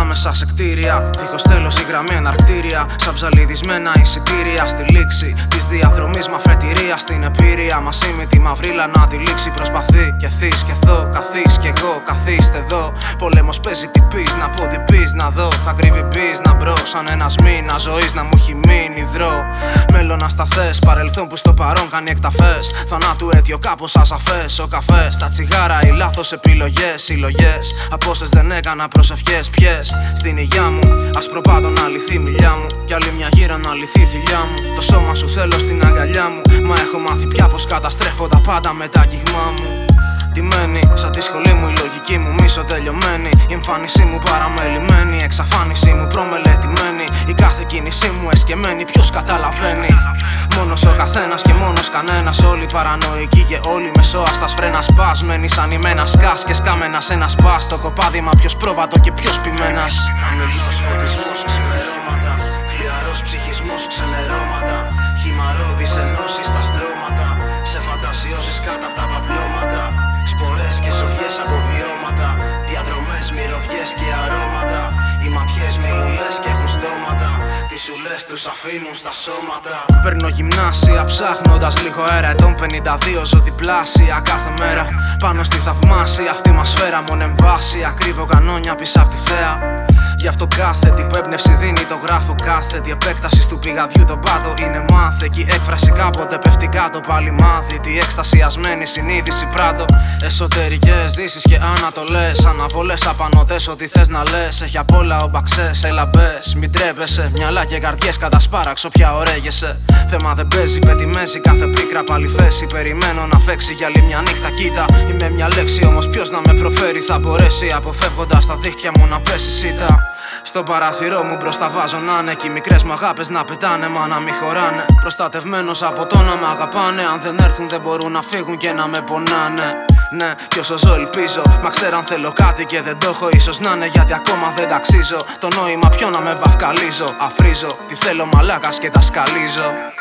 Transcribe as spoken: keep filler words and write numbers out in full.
ανάμεσα σε κτίρια. Δίχως τέλος η γραμμή αναρκτήρια. Σαν ψαλιδισμένα εισιτήρια στη λήξη της διαδρομής με αφετηρία στην επίρρεια. Μαζί με τη μαυρίλα να τη λήξει προσπαθεί. Και θείς και θω, καθείς κι εγώ, καθίστε εδώ. Πόλεμος παίζει τι πεις, να πω τι πεις, να δω. Θα κρύβει πεις να μπρω σαν ένας μήνας ζωής να μου έχει μείνει δρό. Μέλλον ασταθές, παρελθόν που στο παρόν κάνει εκταφές. Θανάτου αίτιο κάπως ασαφές. Ο καφές, τα τσιγάρα, οι λάθος επιλογές, συλλογές. Από όσες δεν έκανα προσευχές, ποιες στην υγειά μου. Ασπροπάτω να λυθεί η μιλιά μου. Κι άλλη μια γύρα να λυθεί η θηλιά μου. Το σώμα σου θέλω στην αγκαλιά μου. Μα έχω μάθει πια πως καταστρέφω τα πάντα με τα αγγίγμά μου. Τι μένει, σαν τη σχολή μου η λογική μου μίσο τελειωμένη. Η εμφάνισή μου παραμελημένη, η εξαφάνισή μου προμελετημένη. Η κάθε κίνησή μου εσκεμμένη, ποιος καταλαβαίνει. Μόνος ο καθένας και μόνος κανένας. Όλοι παρανοϊκοί και όλοι μεσόαστας φρένα σπασμένοι. Σαν ημένα σκάς και σκάμενας ένα σπάς. Το κοπάδημα ποιος πρόβατο και ποιος ποιμένας. Ανελός φωτισμός σε ξημερώματα. Χλιαρός ψυχισμός ξενερώματα. Χυμαρώδεις ενώσεις στα στρώματα. Σε φαντασιώσεις κάτω απ' τα παπλώματα. Σπορές και σογιές από βιώματα. Διαδρομές, μυρωδιές και αρώματα. Οι ματιές με ουλές και έχουν στόματα. Τις ουλές τους αφήνουν στα σώματα. Παίρνω γυμνάσια ψάχνοντας λίγο αέρα. Ετών πενήντα δύο ζω διπλάσια κάθε μέρα. Πάνω στη θαυμάσια αυτή μας σφαίρα. Μόνο εμβάσια κρύβω κανόνια πίσω απ' τη θέα. Γι' αυτό κάθετη που έμπνευση δίνει το γράφω κάθετη. Επέκταση του πηγαδιού το πάτο είναι μάθε. Κι η έκφραση κάποτε πέφτει κάτω πάλι μάθη. Τι εκστασιασμένη συνείδηση πράττω. Εσωτερικές δύσεις και ανατολές. Αναβολές απανωτές ό,τι θες να λες. Έχει απ' όλα ο μπαξές, έλα μπες. Μην τρέπεσαι, μυαλά και καρδιές κατά σπάραξ όποια ωραίγεσαι. Θέμα δεν παίζει, πέτει μέση κάθε πίκρα πάλι θέση. Περιμένω να φέξει για άλλη μια νύχτα κοίτα. Είμαι μια λέξη όμως ποιος να με προφέρει θα μπορέσει. Αποφεύγοντας τα δίχτυα μου να πέσει σίτα. Στο παράθυρό μου μπροστά βάζω να είναι. Κι οι μικρές μου αγάπες να πετάνε μα να μη χωράνε. Προστατευμένος από το να με αγαπάνε. Αν δεν έρθουν δεν μπορούν να φύγουν και να με πονάνε. Ναι, κι όσο ζω ελπίζω. Μα ξέρω αν θέλω κάτι και δεν το έχω. Ίσως να είναι γιατί ακόμα δεν ταξίζω. Το νόημα ποιο να με βαφκαλίζω. Αφρίζω, τι θέλω μαλάκας και τα σκαλίζω.